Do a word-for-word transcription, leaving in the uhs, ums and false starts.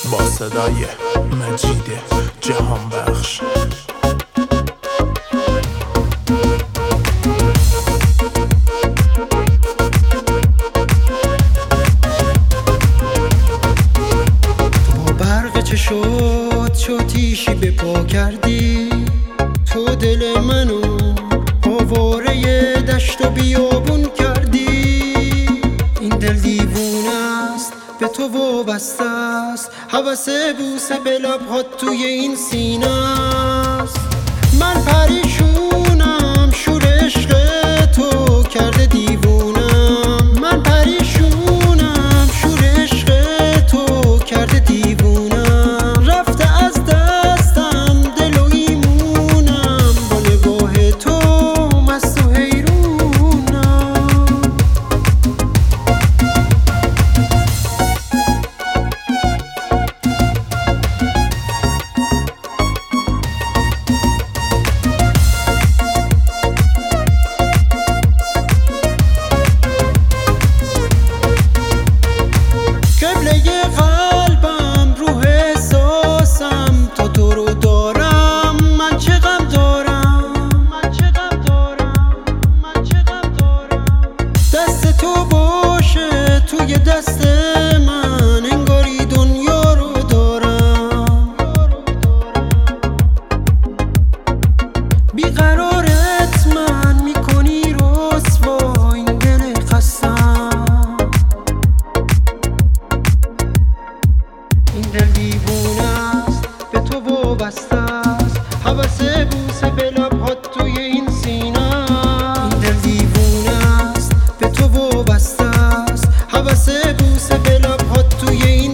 با صدای مجید جهان بخش. تو برق چه شد شوتیشی به پا کردی، تو دل منو آواره دشت و بیابون کردی. این دل دیوونه است به تو وابسته است، هوس بوسه به لبهات توی این سینه است. من پریشونم شور عشق تو کرده دیوونم، من پریشونم شور عشق تو کرده دیوونم. رفته از دستم دل و ایمونم، با نگاه تو مست و حیرونم. قبله قلبم روح احساسم، تا تو رو دارم من چه غم دارم، من چه غم دارم، من چه غم دارم. دست تو باشه توی دست من، انگاری دنیا رو دارم. بیقرارت من میکنی رسوا، این دل خستم. این دل دیوونه است به تو وابسته است، هوس بوسه به لبهات توی این سینه. این دل دیوونه است به تو وابسته است، هوس بوسه به لبهات توی این